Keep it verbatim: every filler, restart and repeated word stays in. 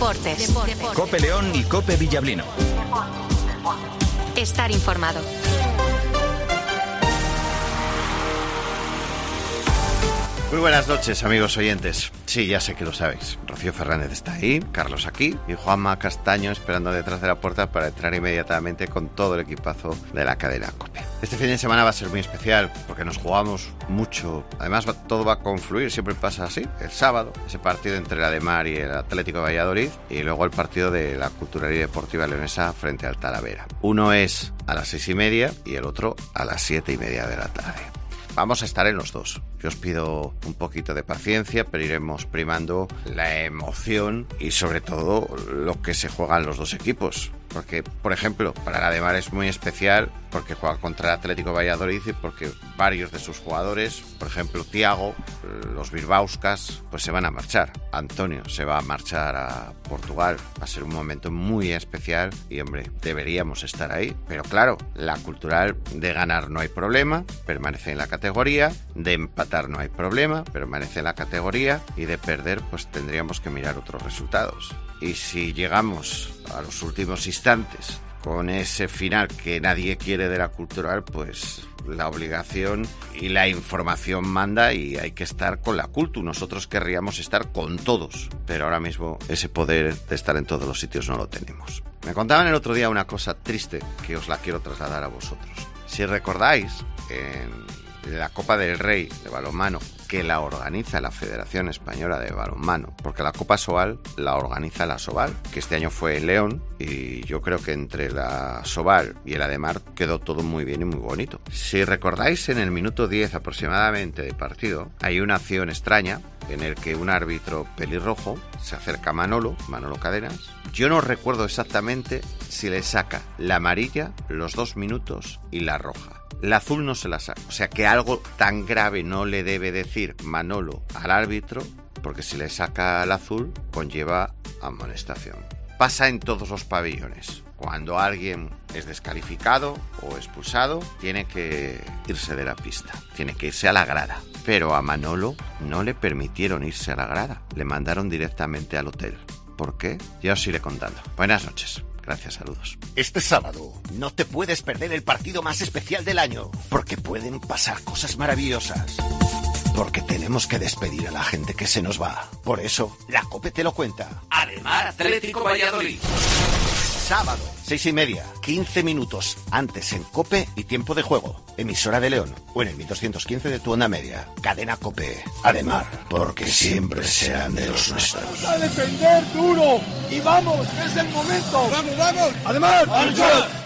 Deportes. Deportes. COPE León y COPE Villablino. Estar informado. Muy buenas noches, amigos oyentes. Sí, ya sé que lo sabéis. Rocío Fernández está ahí, Carlos aquí y Juanma Castaño esperando detrás de la puerta para entrar inmediatamente con todo el equipazo de la cadena COPE. Este fin de semana va a ser muy especial porque nos jugamos mucho. Además, va, todo va a confluir, siempre pasa así. El sábado, ese partido entre el Ademar y el Atlético de Valladolid, y luego el partido de la Cultural y Deportiva Leonesa frente al Talavera. Uno es a las seis y media y el otro a las siete y media de la tarde. Vamos a estar en los dos. Yo os pido un poquito de paciencia, pero iremos primando la emoción y sobre todo lo que se juegan los dos equipos. Porque, por ejemplo, para el Ademar es muy especial porque juega contra el Atlético de Valladolid y porque varios de sus jugadores, por ejemplo, Thiago, los Bilbauskas, pues se van a marchar. Antonio se va a marchar a Portugal. Va a ser un momento muy especial y, hombre, deberíamos estar ahí. Pero claro, la Cultural de ganar no hay problema, permanece en la categoría, de empatar no hay problema, permanece en la categoría y de perder pues tendríamos que mirar otros resultados. Y si llegamos a los últimos instantes con ese final que nadie quiere de la Cultural, pues la obligación y la información manda y hay que estar con la Cultu. Nosotros querríamos estar con todos, pero ahora mismo ese poder de estar en todos los sitios no lo tenemos. Me contaban el otro día una cosa triste que os la quiero trasladar a vosotros. Si recordáis, en la Copa del Rey de balonmano, que la organiza la Federación Española de Balonmano, porque la Copa Sobal la organiza la Sobal, que este año fue en León, y yo creo que entre la Sobal y el Ademar quedó todo muy bien y muy bonito. Si recordáis, en el minuto diez aproximadamente de partido, hay una acción extraña en el que un árbitro pelirrojo se acerca a Manolo, Manolo Cadenas. Yo no recuerdo exactamente si le saca la amarilla, los dos minutos y la roja. La azul no se la saca. O sea que algo tan grave no le debe decir Manolo al árbitro, porque si le saca el azul conlleva amonestación. Pasa en todos los pabellones. Cuando alguien es descalificado o expulsado, tiene que irse de la pista. Tiene que irse a la grada. Pero a Manolo no le permitieron irse a la grada. Le mandaron directamente al hotel. ¿Por qué? Ya os iré contando. Buenas noches. Gracias, saludos. Este sábado no te puedes perder el partido más especial del año, porque pueden pasar cosas maravillosas. Porque tenemos que despedir a la gente que se nos va. Por eso, la COPE te lo cuenta. Ademar Atlético Valladolid. Sábado, seis y media, quince minutos antes en COPE y tiempo de juego. Emisora de León o en el mil doscientos quince de tu onda media. Cadena COPE. Ademar, porque siempre sean de los nuestros. ¡Vamos a defender duro! ¡Y vamos! ¡Es el momento! ¡Vamos, vamos! ¡Ademar! ¡Vamos!